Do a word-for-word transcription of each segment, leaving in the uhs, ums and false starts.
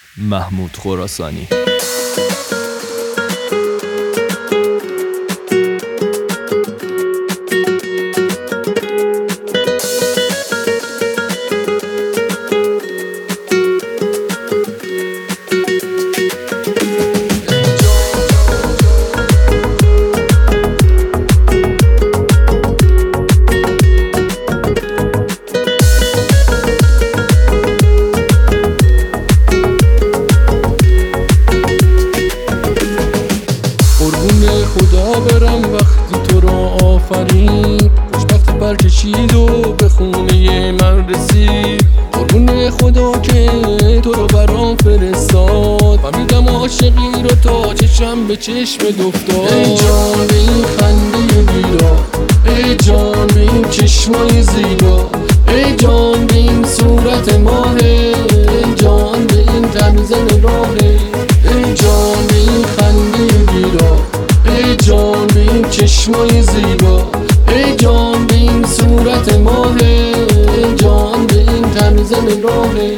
محمود خراسانی. خدا برم وقتی تو را آفرید، خوشبخت برکشید و به خونه من رسید. قربون خدا که تو رو برام فرستاد، فهمیدم عاشقی رو تا چشم به چشم افتاد. ای جان به این خنده بیرا، ای جان به این چشمای زیبا، ای جان به این صورت ماهه، ای جان به این تنزن راهه. ای جان به این خنده بیرا، ای جان به این چشمای زیبا، ای جان به این صورت ماهه، ای جان به این تنزن راهه.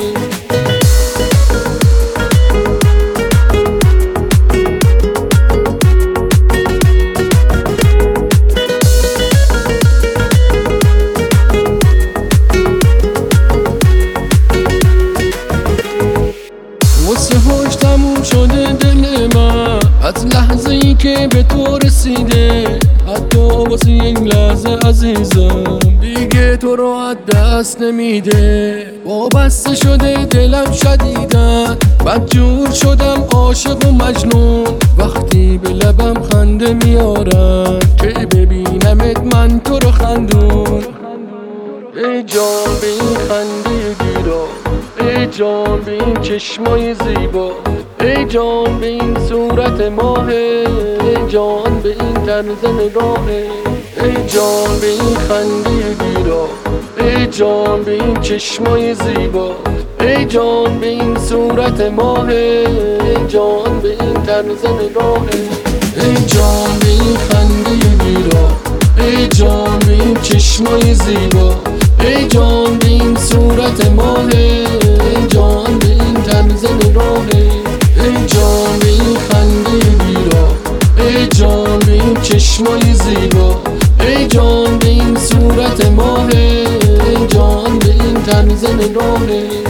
واسه هاش تموم شده دل من از لحظه ای که به تو رسیده، حتی واسه یک لحظه عزیزم دیگه تو رو از دست نمیده. وابسته شده دلم شدیدن، بدجور شدم عاشق و مجنون، وقتی به لبم خنده میارم که ببینمت من تو رو خندون. ای جان به این خنده گیرا، ای جان به این چشمای زیبا، ای جان به این صورت ماهه، ای جان به این تنزن راهه. ای جان به این خنده بیرا، ای جان به این چشمای زیبا، ای جان به این صورت ماهه، ای جان به این تنزن راهه. ای جان به این خنده بیرا، ای جان به این چشمای زیبا، ای جان به این صورت ماهه، ای جان به این تنزن راهه. ای جان به این خنده بیرا، ای جان به این چشمای زیبا، ای جان به این صورت ماهه، ای جان به این تنزن راهه.